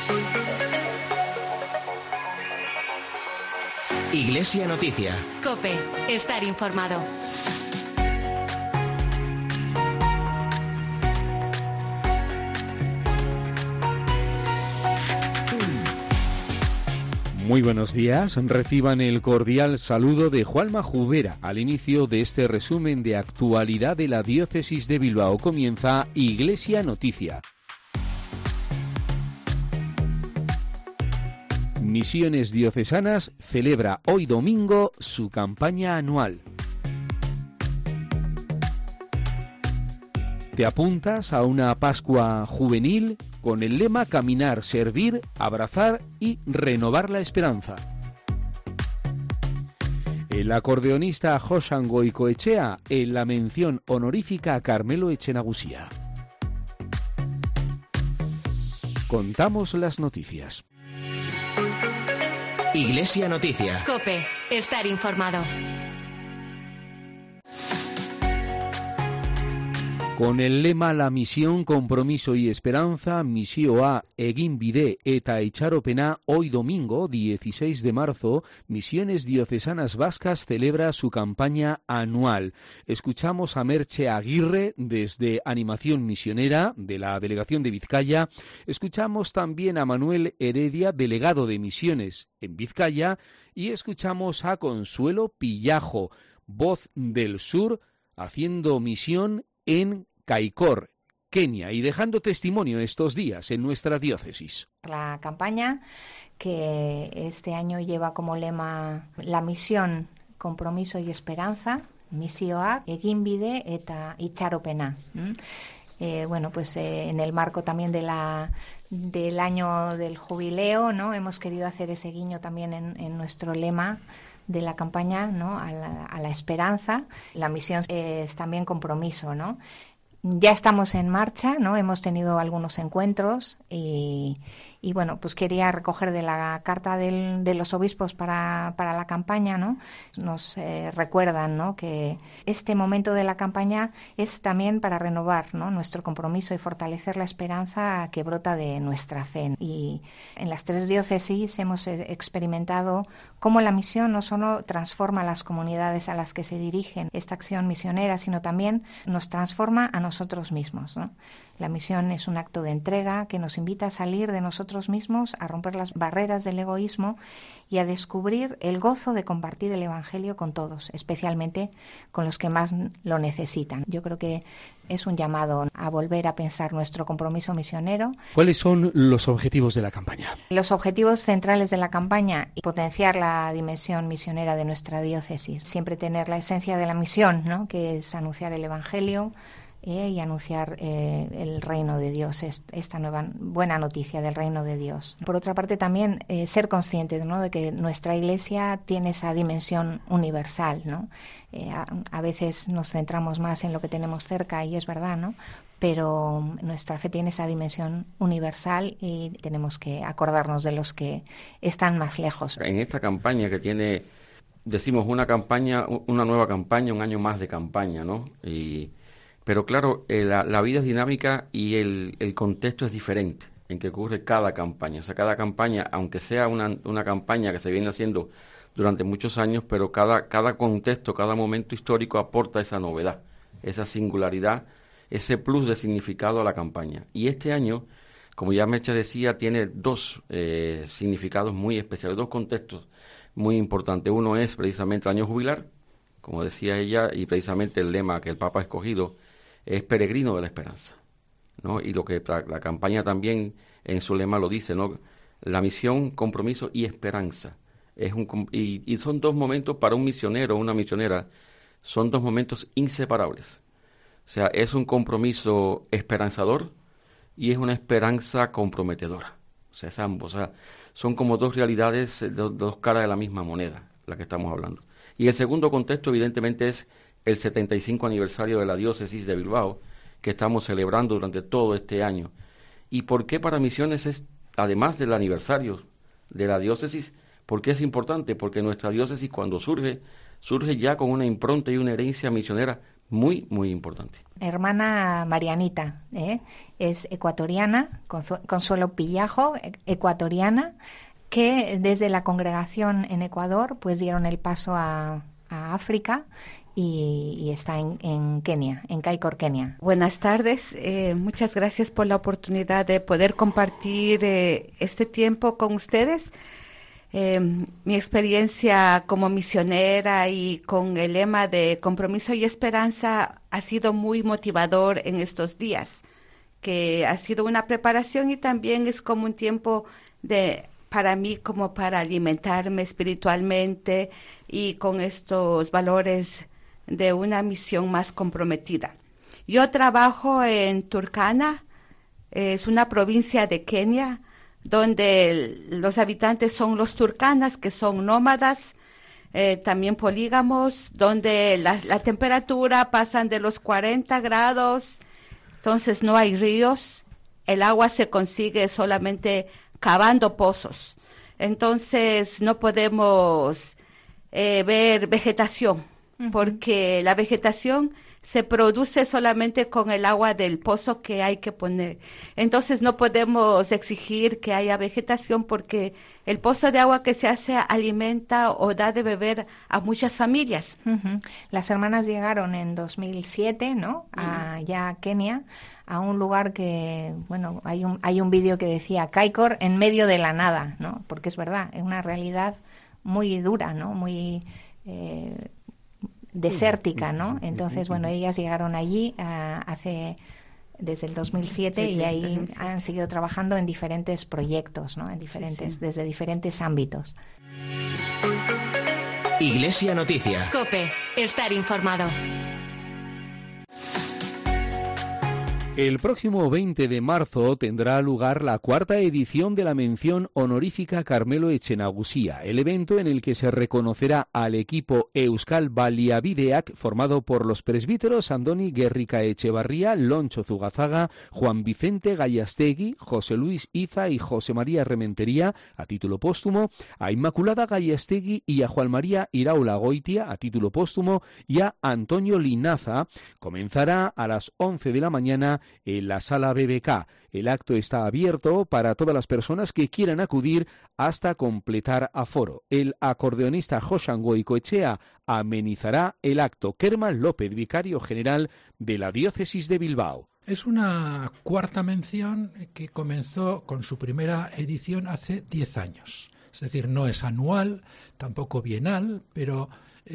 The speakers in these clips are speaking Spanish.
Iglesia Noticia. COPE. Estar informado. Muy buenos días, reciban el cordial saludo de Juanma Jubera. Al inicio de este resumen de actualidad de la Diócesis de Bilbao comienza Iglesia Noticia. Misiones Diocesanas celebra hoy domingo su campaña anual. ¿Te apuntas a una Pascua juvenil con el lema Caminar, Servir, Abrazar y Renovar la Esperanza? El acordeonista Joxan Goicoechea en la mención honorífica a Carmelo Echenagusía. Contamos las noticias. Iglesia Noticia. COPE. Estar informado. Con el lema La misión, compromiso y esperanza, misioa egin bide eta itxaropena, hoy domingo, 16 de marzo, Misiones Diocesanas Vascas celebra su campaña anual. Escuchamos a Merche Aguirre desde Animación Misionera de la Delegación de Vizcaya. Escuchamos también a Manuel Heredia, delegado de Misiones en Vizcaya. Y escuchamos a Consuelo Pillajo, voz del sur, haciendo misión en Kaikour, Kenia, y dejando testimonio estos días en nuestra diócesis. La campaña que este año lleva como lema la misión, compromiso y esperanza, misioak egin bide eta itxaropena. Bueno, pues en el marco también del año del jubileo, ¿no? Hemos querido hacer ese guiño también en nuestro lema de la campaña, ¿no? a la esperanza. La misión es también compromiso, ¿no? Ya estamos en marcha, ¿no? Hemos tenido algunos encuentros y bueno, pues quería recoger de la carta de los obispos para la campaña, ¿no? Nos recuerdan, ¿no? Que este momento de la campaña es también para renovar, ¿no? Nuestro compromiso y fortalecer la esperanza que brota de nuestra fe. Y en las 3 diócesis hemos experimentado cómo la misión no solo transforma las comunidades a las que se dirigen esta acción misionera, sino también nos transforma a nosotros mismos, ¿no? La misión es un acto de entrega que nos invita a salir de nosotros mismos, a romper las barreras del egoísmo y a descubrir el gozo de compartir el Evangelio con todos, especialmente con los que más lo necesitan. Yo creo que es un llamado a volver a pensar nuestro compromiso misionero. ¿Cuáles son los objetivos de la campaña? Los objetivos centrales de la campaña: potenciar la dimensión misionera de nuestra diócesis, siempre tener la esencia de la misión, ¿no? Que es anunciar el Evangelio, y anunciar el reino de Dios, esta nueva buena noticia del reino de Dios. Por otra parte, también ser conscientes, ¿no? De que nuestra Iglesia tiene esa dimensión universal, ¿no? A veces nos centramos más en lo que tenemos cerca y es verdad, ¿no? Pero nuestra fe tiene esa dimensión universal y tenemos que acordarnos de los que están más lejos. En esta campaña que tiene, decimos una nueva campaña, un año más de campaña, ¿no? Pero claro, la vida es dinámica y el contexto es diferente en que ocurre cada campaña. O sea, cada campaña, aunque sea una campaña que se viene haciendo durante muchos años, pero cada contexto, cada momento histórico aporta esa novedad, esa singularidad, ese plus de significado a la campaña. Y este año, como ya Merche decía, tiene 2 significados muy especiales, 2 contextos muy importantes. Uno es precisamente el año jubilar, como decía ella, y precisamente el lema que el Papa ha escogido es peregrino de la esperanza, ¿no? Y lo que la campaña también en su lema lo dice, ¿no? La misión, compromiso y esperanza. Y son 2 momentos para un misionero o una misionera, son 2 momentos inseparables. O sea, es un compromiso esperanzador y es una esperanza comprometedora. O sea, es ambos. O sea, son como 2 realidades, 2 caras de la misma moneda, la que estamos hablando. Y el segundo contexto, evidentemente, es el 75 aniversario de la diócesis de Bilbao, que estamos celebrando durante todo este año. ¿Y por qué para Misiones es, además del aniversario de la diócesis, por qué es importante? Porque nuestra diócesis, cuando surge ya con una impronta y una herencia misionera muy, muy importante. Hermana Marianita, es ecuatoriana, Consuelo Pillajo, ecuatoriana, que desde la congregación en Ecuador pues dieron el paso a África y está en Kenia, en Kaikor, Kenia. Buenas tardes, muchas gracias por la oportunidad de poder compartir este tiempo con ustedes. Mi experiencia como misionera y con el lema de compromiso y esperanza ha sido muy motivador en estos días, que ha sido una preparación y también es como un tiempo para mí como para alimentarme espiritualmente y con estos valores de una misión más comprometida. Yo trabajo en Turkana, es una provincia de Kenia, donde los habitantes son los turcanas, que son nómadas, también polígamos, donde la temperatura pasan de los 40 grados, entonces no hay ríos, el agua se consigue solamente cavando pozos, entonces no podemos ver vegetación, porque la vegetación se produce solamente con el agua del pozo que hay que poner. Entonces no podemos exigir que haya vegetación porque el pozo de agua que se hace alimenta o da de beber a muchas familias. Las hermanas llegaron en 2007, ¿no? Allá a Kenia, a un lugar que, bueno, hay un vídeo que decía Kaikor en medio de la nada, ¿no? Porque es verdad, es una realidad muy dura, ¿no? Muy desértica, ¿no? Entonces, bueno, ellas llegaron allí desde el 2007 y ahí han seguido trabajando en diferentes proyectos, ¿no? Desde diferentes ámbitos. Iglesia Noticia. COPE. Estar informado. El próximo 20 de marzo tendrá lugar la 4ª edición de la mención honorífica Carmelo Etxenagusía, el evento en el que se reconocerá al equipo Euskal Baliabideak formado por los presbíteros Andoni Gerrika Echevarría, Loncho Zugazaga, Juan Vicente Gallastegui, José Luis Iza y José María Rementería a título póstumo, a Inmaculada Gallastegui y a Juan María Iraola Goitia a título póstumo y a Antonio Linaza. Comenzará a las 11 de la mañana en la sala BBK. El acto está abierto para todas las personas que quieran acudir hasta completar aforo. El acordeonista Joxan Goicoechea amenizará el acto. Kerman López, vicario general de la Diócesis de Bilbao. Es una 4ª mención que comenzó con su primera edición hace 10 años. Es decir, no es anual, tampoco bienal, pero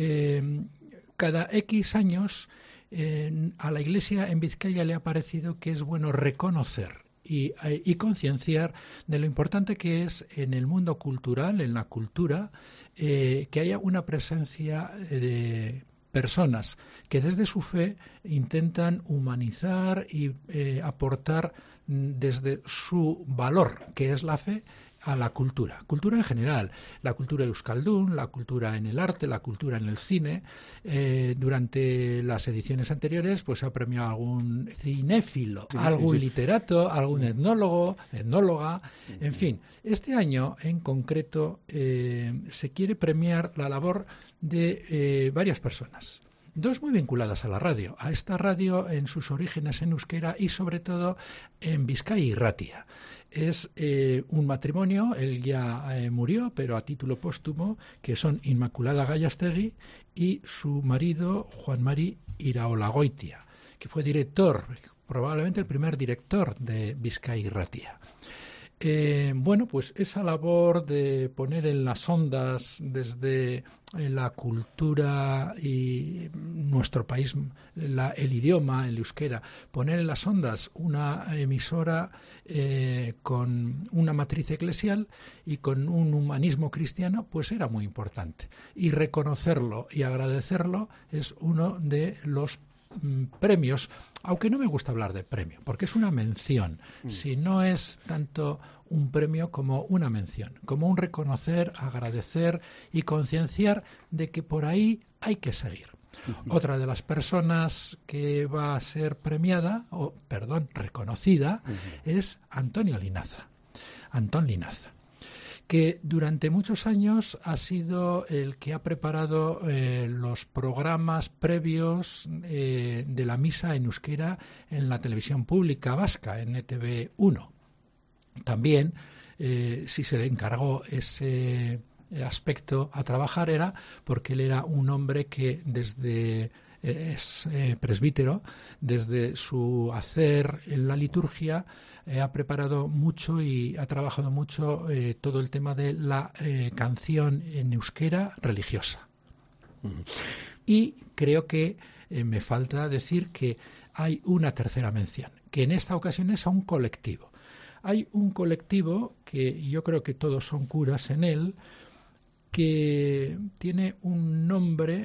cada X años a la Iglesia en Vizcaya le ha parecido que es bueno reconocer y concienciar de lo importante que es en el mundo cultural, en la cultura, que haya una presencia de personas que desde su fe intentan humanizar y aportar desde su valor, que es la fe, a la cultura en general, la cultura euskaldun, la cultura en el arte, la cultura en el cine. Durante las ediciones anteriores pues se ha premiado algún cinéfilo, algún literato, algún etnóloga, en fin. Este año en concreto se quiere premiar la labor de varias personas. 2 muy vinculadas a la radio, a esta radio en sus orígenes en euskera y sobre todo en Bizkaia y Ratia. Es un matrimonio, él ya murió, pero a título póstumo, que son Inmaculada Gallastegui y su marido Juan Mari Iraola Goitia, que fue director, probablemente el primer director de Bizkaia y Ratia. Bueno, pues esa labor de poner en las ondas desde la cultura y nuestro país, el idioma, el euskera, poner en las ondas una emisora con una matriz eclesial y con un humanismo cristiano, pues era muy importante. Y reconocerlo y agradecerlo es uno de los premios, aunque no me gusta hablar de premio, porque es una mención, si no es tanto un premio como una mención, como un reconocer, agradecer y concienciar de que por ahí hay que seguir. Otra de las personas que va a ser premiada, reconocida, es Antón Linaza, que durante muchos años ha sido el que ha preparado los programas previos de la misa en euskera en la televisión pública vasca, en ETV1. También, si se le encargó ese aspecto a trabajar, era porque él era un hombre que es presbítero, desde su hacer en la liturgia ha preparado mucho y ha trabajado mucho todo el tema de la canción en euskera religiosa. Y creo que me falta decir que hay una tercera mención, que en esta ocasión es a un colectivo. Hay un colectivo que yo creo que todos son curas en él, que tiene un nombre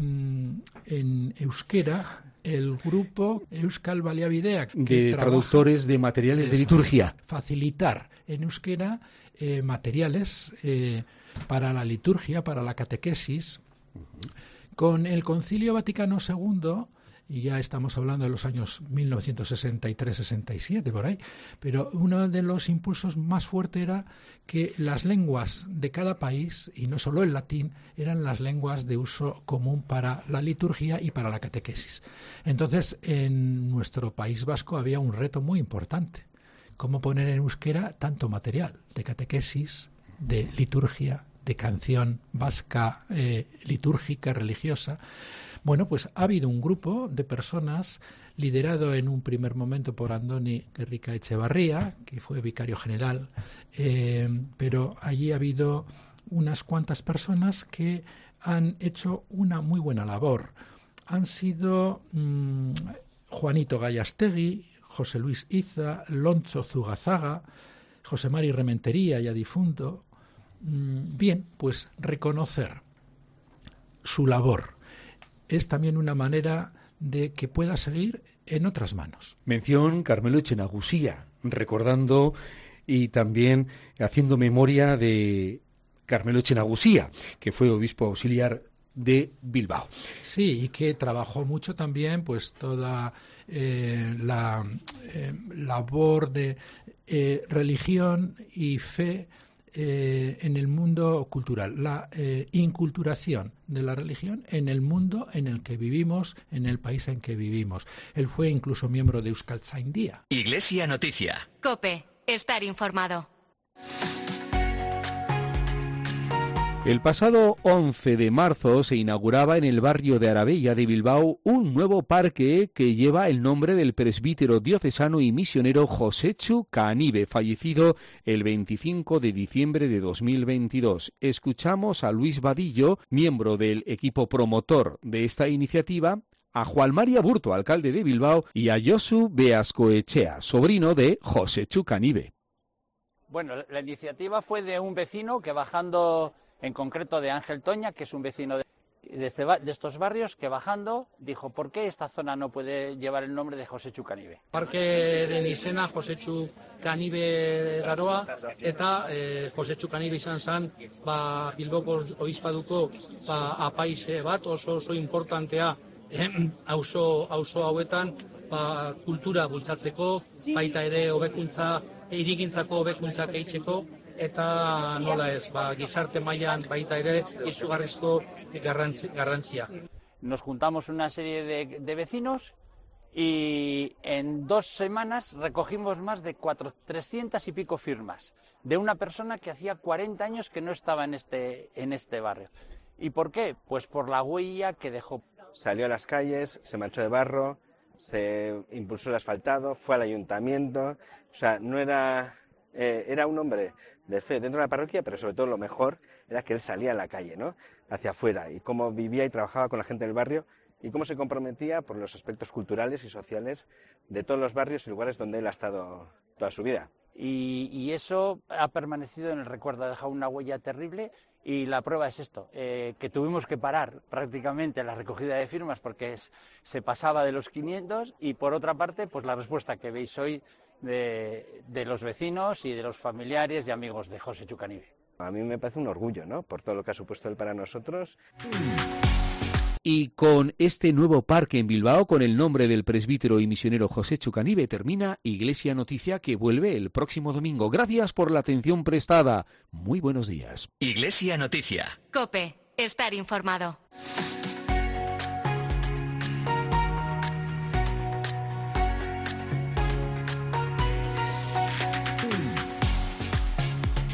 en euskera, el grupo Euskal Baliabidea, de traductores de materiales de liturgia. Facilitar en euskera materiales para la liturgia, para la catequesis. Con el Concilio Vaticano II, y ya estamos hablando de los años 1963-67 por ahí, pero uno de los impulsos más fuertes era que las lenguas de cada país, y no solo el latín, eran las lenguas de uso común para la liturgia y para la catequesis. Entonces, en nuestro País Vasco había un reto muy importante: cómo poner en euskera tanto material de catequesis, de liturgia, de canción vasca litúrgica, religiosa. Bueno, pues ha habido un grupo de personas liderado en un primer momento por Andoni Gerrika Etxebarria, que fue vicario general, pero allí ha habido unas cuantas personas que han hecho una muy buena labor. Han sido Juanito Gallastegui, José Luis Iza, Loncho Zugazaga, José Mari Rementería, ya difunto. Bien, pues reconocer su labor es también una manera de que pueda seguir en otras manos. Mención Carmelo Echenagusía, recordando y también haciendo memoria de Carmelo Echenagusía, que fue obispo auxiliar de Bilbao. Sí, y que trabajó mucho también pues toda la labor de religión y fe en el mundo cultural, la inculturación de la religión en el mundo en el que vivimos, en el país en que vivimos. Él fue incluso miembro de Euskaltzaindia. Iglesia Noticia. COPE. Estar informado. El pasado 11 de marzo se inauguraba en el barrio de Arabella de Bilbao un nuevo parque que lleva el nombre del presbítero diocesano y misionero Josechu Canibe, fallecido el 25 de diciembre de 2022. Escuchamos a Luis Vadillo, miembro del equipo promotor de esta iniciativa, a Juan María Burto, alcalde de Bilbao, y a Josu Beascoechea, sobrino de Josechu Canibe. Bueno, la iniciativa fue de un vecino que bajando, en concreto de Ángel Toña, que es un vecino de estos barrios, que bajando dijo: ¿por qué esta zona no puede llevar el nombre de Josechu Canibe? Parkeren izena Josechu Canibe daroa, eta Josechu Canibe izan zen Bilboko obispaduko apaiz bat oso importantea auzo hauetan kultura bultzatzeko, baita ere hobekuntza, hirigintzako hobekuntzak eitzeko, eta nola ez, gizarte mailan baita ere izugarrizko garrantzia. Nos juntamos una serie de vecinos y en 2 semanas recogimos más de 300 y pico firmas de una persona que hacía 40 años que no estaba en este barrio. ¿Y por qué? Pues por la huella que dejó. Salió a las calles, se manchó de barro, se impulsó el asfaltado, fue al ayuntamiento. O sea, no era un hombre de fe dentro de la parroquia, pero sobre todo lo mejor era que él salía a la calle, ¿no?, hacia afuera, y cómo vivía y trabajaba con la gente del barrio y cómo se comprometía por los aspectos culturales y sociales de todos los barrios y lugares donde él ha estado toda su vida. Y eso ha permanecido en el recuerdo, ha dejado una huella terrible, y la prueba es esto, que tuvimos que parar prácticamente la recogida de firmas porque se pasaba de los 500, y por otra parte, pues la respuesta que veis hoy de los vecinos y de los familiares y amigos de Josechu Canibe. A mí me parece un orgullo, ¿no?, por todo lo que ha supuesto él para nosotros. Y con este nuevo parque en Bilbao, con el nombre del presbítero y misionero Joséchu Canive, termina Iglesia Noticia, que vuelve el próximo domingo. Gracias por la atención prestada. Muy buenos días. Iglesia Noticia. COPE. Estar informado.